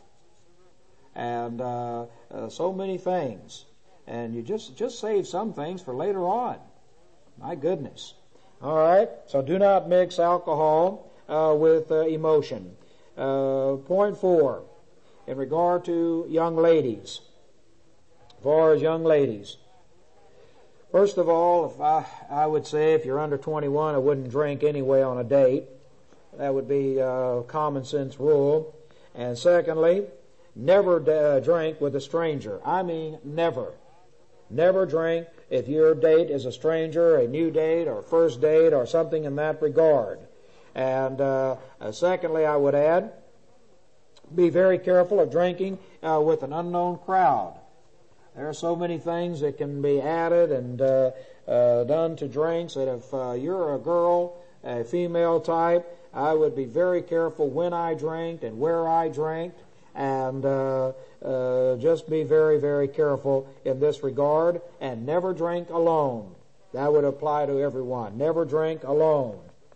And uh, uh, so many things. And you just, just save some things for later on. My goodness. All right, so do not mix alcohol Uh, with uh, emotion. Uh, point four, in regard to young ladies, as far as young ladies. First of all, if I, I would say if you're under twenty-one, I wouldn't drink anyway on a date. That would be a common sense rule. And secondly, never uh, drink with a stranger. I mean, never. Never drink if your date is a stranger, a new date, or first date, or something in that regard. And uh, uh, secondly, I would add, be very careful of drinking uh, with an unknown crowd. There are so many things that can be added and uh, uh, done to drinks that if uh, you're a girl, a female type, I would be very careful when I drank and where I drank, and uh, uh, just be very, very careful in this regard, and never drink alone. That would apply to everyone. Never drink alone.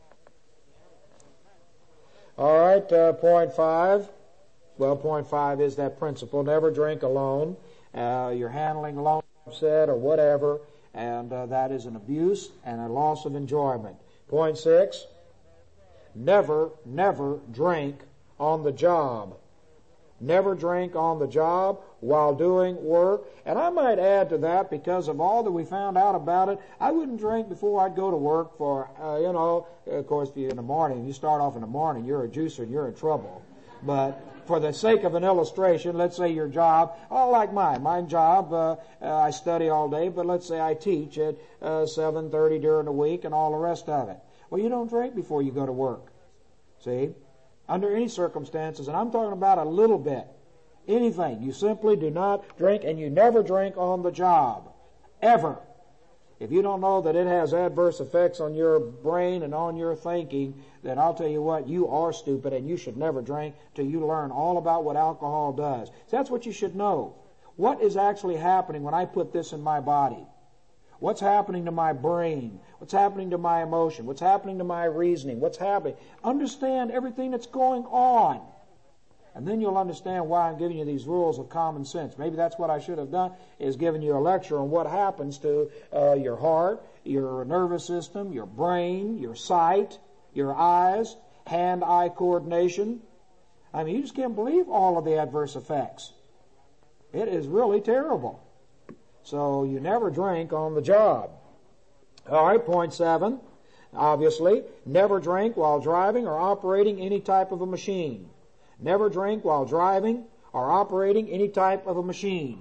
All right, uh, point five. Well, point five is that principle. Never drink alone. Uh, you're handling alone, upset, or whatever, and uh, that is an abuse and a loss of enjoyment. Point six. Never, never drink on the job. Never drink on the job while doing work. And I might add to that, because of all that we found out about it, I wouldn't drink before I'd go to work for, uh, you know, of course, if you in the morning, you start off in the morning, you're a juicer and you're in trouble. But for the sake of an illustration, let's say your job, oh, like mine, my job, uh, uh, I study all day, but let's say I teach at uh, seven thirty during the week and all the rest of it. Well, you don't drink before you go to work. See? Under any circumstances, and I'm talking about a little bit, anything, you simply do not drink, and you never drink on the job. Ever. If you don't know that it has adverse effects on your brain and on your thinking, then I'll tell you what, you are stupid, and you should never drink till you learn all about what alcohol does. So that's what you should know. What is actually happening when I put this in my body? What's happening to my brain? What's happening to my emotion? What's happening to my reasoning? What's happening? Understand everything that's going on. And then you'll understand why I'm giving you these rules of common sense. Maybe that's what I should have done, is given you a lecture on what happens to uh, your heart, your nervous system, your brain, your sight, your eyes, hand-eye coordination. I mean, you just can't believe all of the adverse effects. It is really terrible. So you never drink on the job. All right, point seven. Obviously, never drink while driving or operating any type of a machine. Never drink while driving or operating any type of a machine.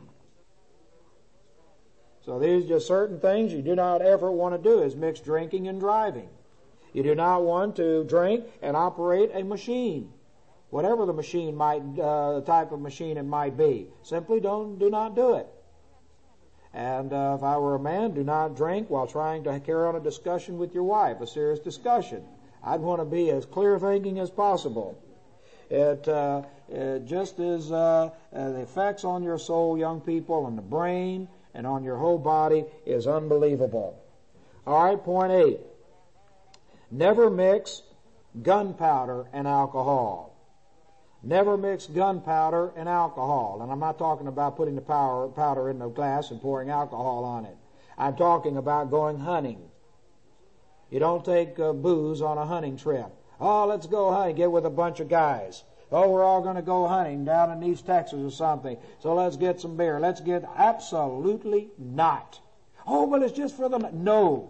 So these are just certain things you do not ever want to do, is mix drinking and driving. You do not want to drink and operate a machine, whatever the machine might, uh, the type of machine it might be. Simply don't, do not do it. And uh, if I were a man, do not drink while trying to carry on a discussion with your wife, a serious discussion. I'd want to be as clear thinking as possible. It, uh, it just is uh, uh, the effects on your soul, young people, and the brain, and on your whole body is unbelievable. All right, point eight. Never mix gunpowder and alcohol. Never mix gunpowder and alcohol. And I'm not talking about putting the powder, powder in the glass and pouring alcohol on it. I'm talking about going hunting. You don't take uh, booze on a hunting trip. Oh, let's go hunting. Get with a bunch of guys. Oh, we're all going to go hunting down in East Texas or something. So let's get some beer. Let's get... Absolutely not. Oh, but it's just for the... No.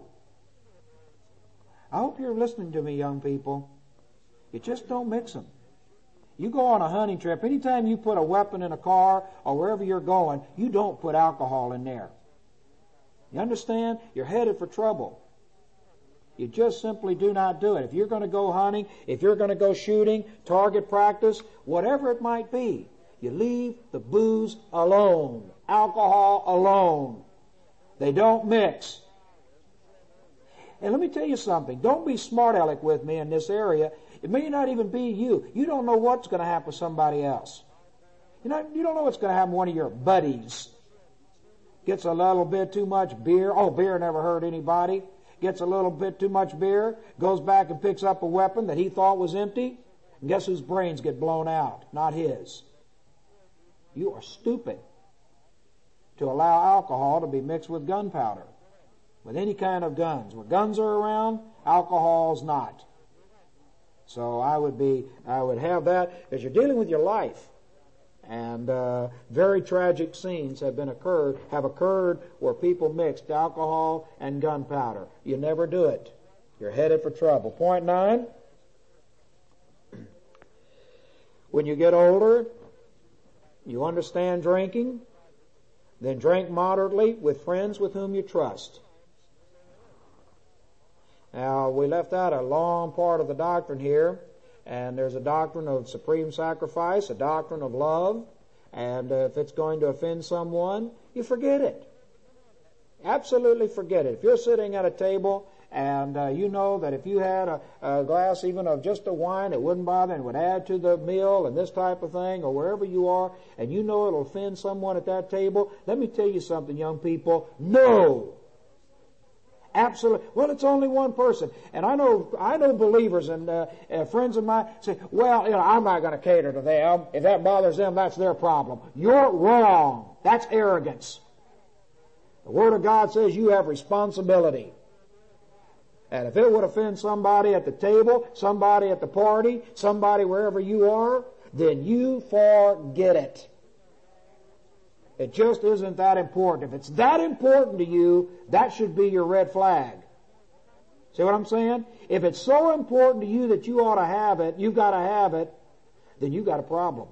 I hope you're listening to me, young people. You just don't mix them. You go on a hunting trip, anytime you put a weapon in a car or wherever you're going, you don't put alcohol in there. You understand? You're headed for trouble. You just simply do not do it. If you're going to go hunting, if you're going to go shooting, target practice, whatever it might be, you leave the booze alone. Alcohol alone. They don't mix. And let me tell you something. Don't be smart aleck with me in this area. It may not even be you. You don't know what's going to happen with somebody else. You know, you don't know what's going to happen to one of your buddies. Gets a little bit too much beer. Oh, beer never hurt anybody. Gets a little bit too much beer. Goes back and picks up a weapon that he thought was empty. And guess whose brains get blown out? Not his. You are stupid to allow alcohol to be mixed with gunpowder. With any kind of guns. Where guns are around, alcohol's not. So I would be, I would have that, because you're dealing with your life. And uh, very tragic scenes have been occurred, have occurred where people mixed alcohol and gunpowder. You never do it. You're headed for trouble. Point nine. When you get older, you understand drinking, then drink moderately with friends with whom you trust. Now, we left out a long part of the doctrine here, and there's a doctrine of supreme sacrifice, a doctrine of love, and uh, if it's going to offend someone, you forget it. Absolutely forget it. If you're sitting at a table and uh, you know that if you had a, a glass even of just a wine, it wouldn't bother and would add to the meal and this type of thing, or wherever you are, and you know it'll offend someone at that table, let me tell you something, young people, no! Absolutely. Well, it's only one person. And I know I know believers and uh, uh, friends of mine say, well, you know, I'm not going to cater to them. If that bothers them, that's their problem. You're wrong. That's arrogance. The Word of God says you have responsibility. And if it would offend somebody at the table, somebody at the party, somebody wherever you are, then you forget it. It just isn't that important. If it's that important to you, that should be your red flag. See what I'm saying? If it's so important to you that you ought to have it, you've got to have it, then you've got a problem.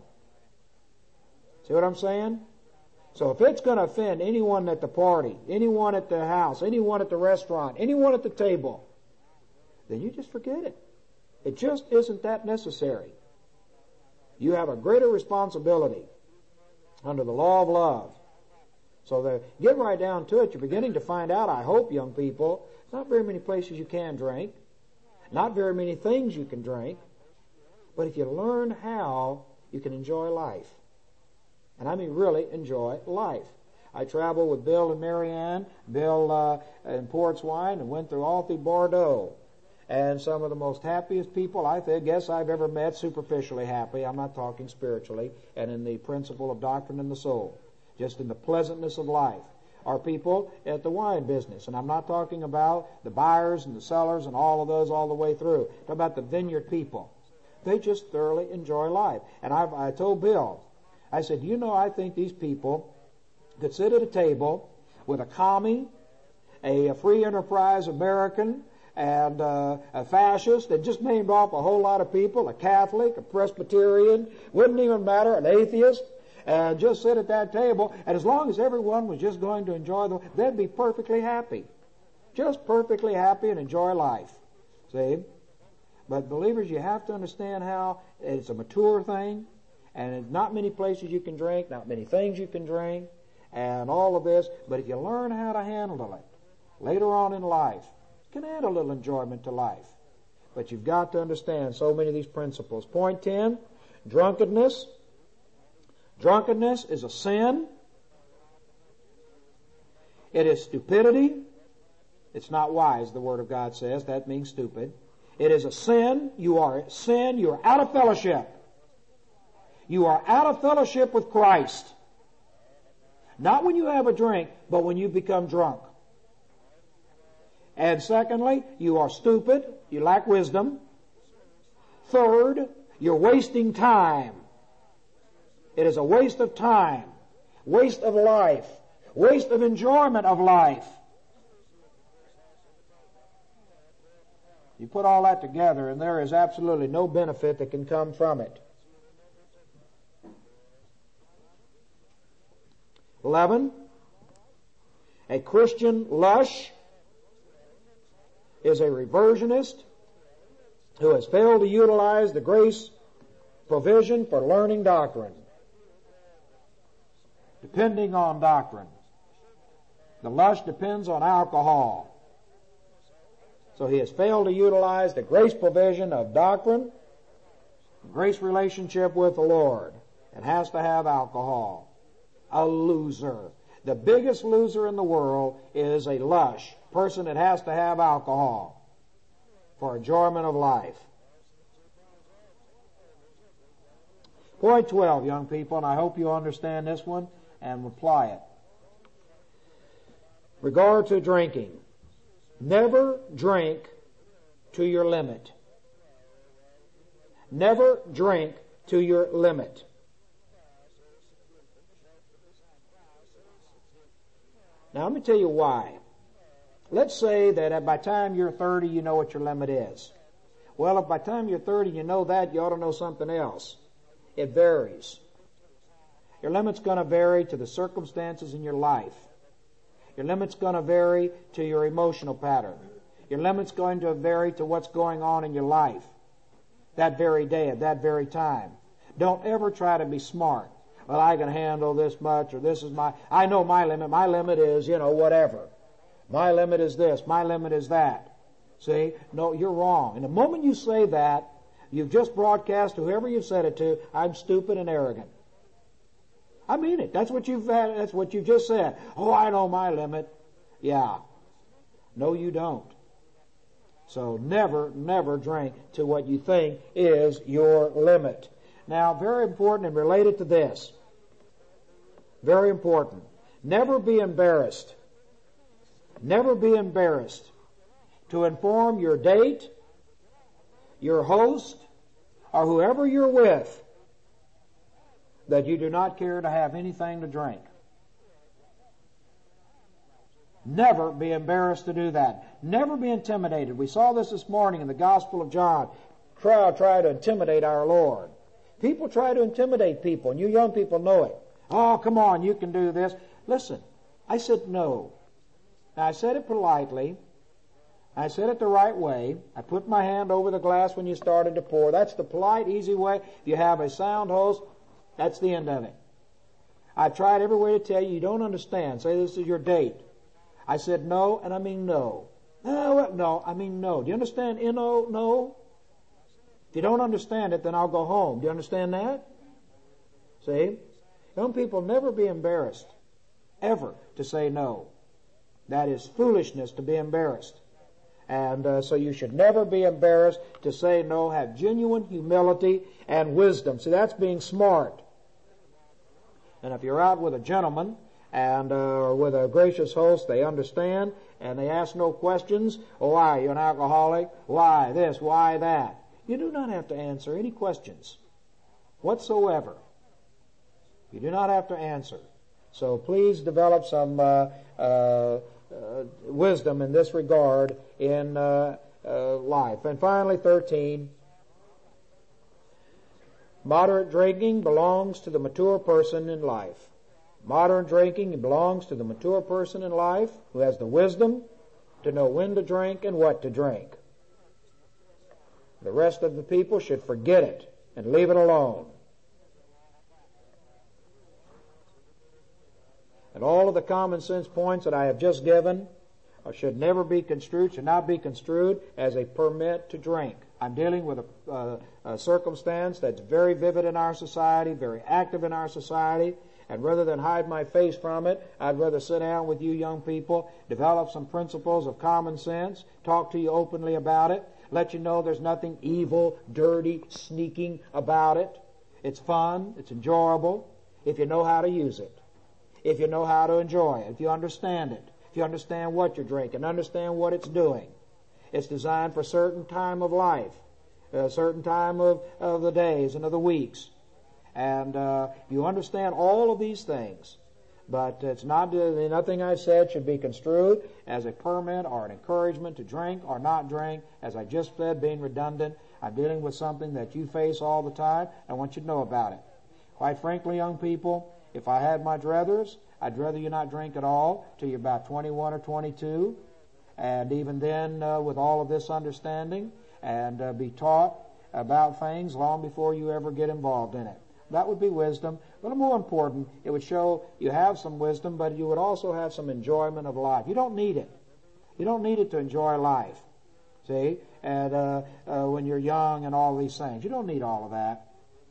See what I'm saying? So if it's going to offend anyone at the party, anyone at the house, anyone at the restaurant, anyone at the table, then you just forget it. It just isn't that necessary. You have a greater responsibility under the law of love. So the, get right down to it. You're beginning to find out, I hope, young people, not very many places you can drink, not very many things you can drink, but if you learn how, you can enjoy life. And I mean really enjoy life. I traveled with Bill and Marianne, Bill uh, in Ports Wine, and went through all through Bordeaux. And some of the most happiest people I guess I've ever met, superficially happy, I'm not talking spiritually, and in the principle of doctrine and the soul, just in the pleasantness of life, are people at the wine business. And I'm not talking about the buyers and the sellers and all of those all the way through. I'm talking about the vineyard people. They just thoroughly enjoy life. And I've, I told Bill, I said, you know, I think these people could sit at a table with a commie, a, a free enterprise American, and uh, a fascist that just named off a whole lot of people, a Catholic, a Presbyterian, wouldn't even matter, an atheist, and just sit at that table, and as long as everyone was just going to enjoy them, they'd be perfectly happy. Just perfectly happy and enjoy life. See? But believers, you have to understand how it's a mature thing, and it's not many places you can drink, not many things you can drink, and all of this, but if you learn how to handle it later on in life, can add a little enjoyment to life. But you've got to understand so many of these principles. Point ten, drunkenness. Drunkenness is a sin. It is stupidity. It's not wise, the Word of God says. That means stupid. It is a sin. You are a sin. You are out of fellowship. You are out of fellowship with Christ. Not when you have a drink, but when you become drunk. And secondly, you are stupid. You lack wisdom. Third, you're wasting time. It is a waste of time, waste of life, waste of enjoyment of life. You put all that together, and there is absolutely no benefit that can come from it. Eleven, a Christian lush is a reversionist who has failed to utilize the grace provision for learning doctrine. Depending on doctrine. The lust depends on alcohol. So he has failed to utilize the grace provision of doctrine, grace relationship with the Lord. It has to have alcohol. A loser. The biggest loser in the world is a lush person that has to have alcohol for enjoyment of life. Point twelve, young people, and I hope you understand this one and apply it. Regard to drinking. Never drink to your limit. Never drink to your limit. Now let me tell you why. Let's say that by the time you're thirty, you know what your limit is. Well, if by the time you're thirty you know that, you ought to know something else. It varies. Your limit's going to vary to the circumstances in your life. Your limit's going to vary to your emotional pattern. Your limit's going to vary to what's going on in your life that very day, at that very time. Don't ever try to be smart. Well, I can handle this much, or this is my, I know my limit. My limit is, you know, whatever. My limit is this. My limit is that. See? No, you're wrong. And the moment you say that, you've just broadcast to whoever you've said it to, I'm stupid and arrogant. I mean it. That's what you've had, that's what you've just said. Oh, I know my limit. Yeah. No, you don't. So never, never drink to what you think is your limit. Now, very important and related to this. Very important. Never be embarrassed. Never be embarrassed to inform your date, your host, or whoever you're with that you do not care to have anything to drink. Never be embarrassed to do that. Never be intimidated. We saw this this morning in the Gospel of John. Crowd try to intimidate our Lord. People try to intimidate people, and you young people know it. Oh, come on, you can do this. Listen, I said no. Now, I said it politely. I said it the right way. I put my hand over the glass when you started to pour. That's the polite, easy way. If you have a sound host, that's the end of it. I tried every way to tell you you don't understand. Say this is your date. I said no, and I mean no. No, no, I mean no. Do you understand N O, no? If you don't understand it, then I'll go home. Do you understand that? See? Young people, never be embarrassed, ever, to say no. That is foolishness to be embarrassed. And uh, so you should never be embarrassed to say no. Have genuine humility and wisdom. See, that's being smart. And if you're out with a gentleman and uh, or with a gracious host, they understand and they ask no questions. Oh, why? You're an alcoholic? Why this? Why that? You do not have to answer any questions whatsoever. You do not have to answer. So please develop some uh, uh, uh, wisdom in this regard in uh, uh, life. And finally, thirteen, moderate drinking belongs to the mature person in life. Moderate drinking belongs to the mature person in life who has the wisdom to know when to drink and what to drink. The rest of the people should forget it and leave it alone. And all of the common sense points that I have just given should never be construed, should not be construed as a permit to drink. I'm dealing with a, uh, a circumstance that's very vivid in our society, very active in our society, and rather than hide my face from it, I'd rather sit down with you young people, develop some principles of common sense, talk to you openly about it, let you know there's nothing evil, dirty, sneaking about it. It's fun, it's enjoyable, if you know how to use it, if you know how to enjoy it, if you understand it, if you understand what you're drinking, understand what it's doing. It's designed for a certain time of life, a certain time of, of the days and of the weeks. And uh, you understand all of these things. But it's not, uh, nothing I said should be construed as a permit or an encouragement to drink or not drink. As I just said, being redundant, I'm dealing with something that you face all the time. I want you to know about it. Quite frankly, young people, if I had my druthers, I'd rather you not drink at all till you're about twenty-one or twenty-two. And even then, uh, with all of this understanding, and uh, be taught about things long before you ever get involved in it. That would be wisdom. But more important, it would show you have some wisdom, but you would also have some enjoyment of life. You don't need it. You don't need it to enjoy life. See? And uh, uh, when you're young and all these things. You don't need all of that.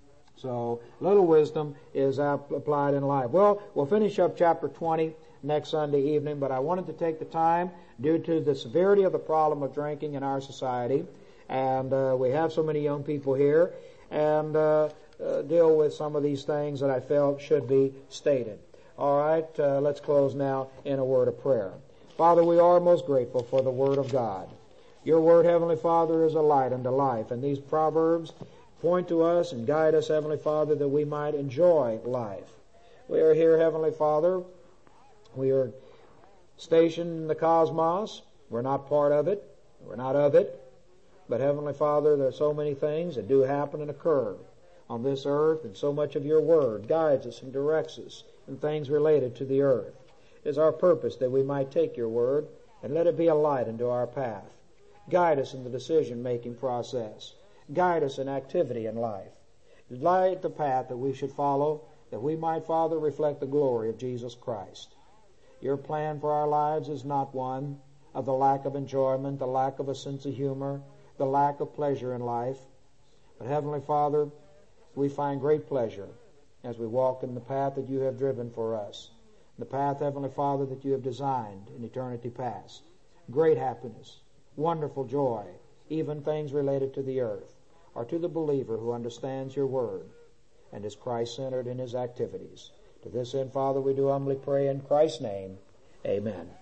So, little wisdom is applied in life. Well, we'll finish up chapter twenty next Sunday evening, but I wanted to take the time, due to the severity of the problem of drinking in our society, and uh, we have so many young people here, and uh, uh, deal with some of these things that I felt should be stated. All right, uh, let's close now in a word of prayer. Father, we are most grateful for the Word of God. Your Word, Heavenly Father, is a light unto life, and these Proverbs point to us and guide us, Heavenly Father, that we might enjoy life. We are here, Heavenly Father. We are stationed in the cosmos. We're not part of it. We're not of it. But, Heavenly Father, there are so many things that do happen and occur on this earth, and so much of your Word guides us and directs us in things related to the earth. It is our purpose that we might take your Word and let it be a light into our path. Guide us in the decision-making process. Guide us in activity in life. Light the path that we should follow, that we might, Father, reflect the glory of Jesus Christ. Your plan for our lives is not one of the lack of enjoyment, the lack of a sense of humor, the lack of pleasure in life. But, Heavenly Father, we find great pleasure as we walk in the path that you have driven for us, the path, Heavenly Father, that you have designed in eternity past. Great happiness, wonderful joy, even things related to the earth, or to the believer who understands your word and is Christ-centered in his activities. To this end, Father, we do humbly pray in Christ's name. Amen.